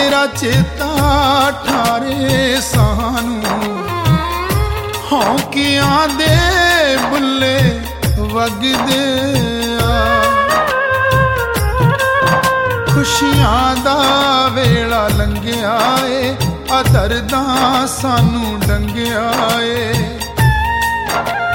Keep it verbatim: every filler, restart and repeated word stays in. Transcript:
ਤੇਰਾ ਚੇਤਾ ਠਾਰੇ ਸਾਨੂੰ, ਹੌਕਿਆਂ ਦੇ ਬੁੱਲੇ ਵਗਦੇ ਆ। ਖੁਸ਼ੀਆਂ ਦਾ ਵੇਲਾ ਲੰਘਿਆ ਏ, ਆ ਦਰਦਾਂ ਸਾਨੂੰ ਡੰਗਿਆ ਏ।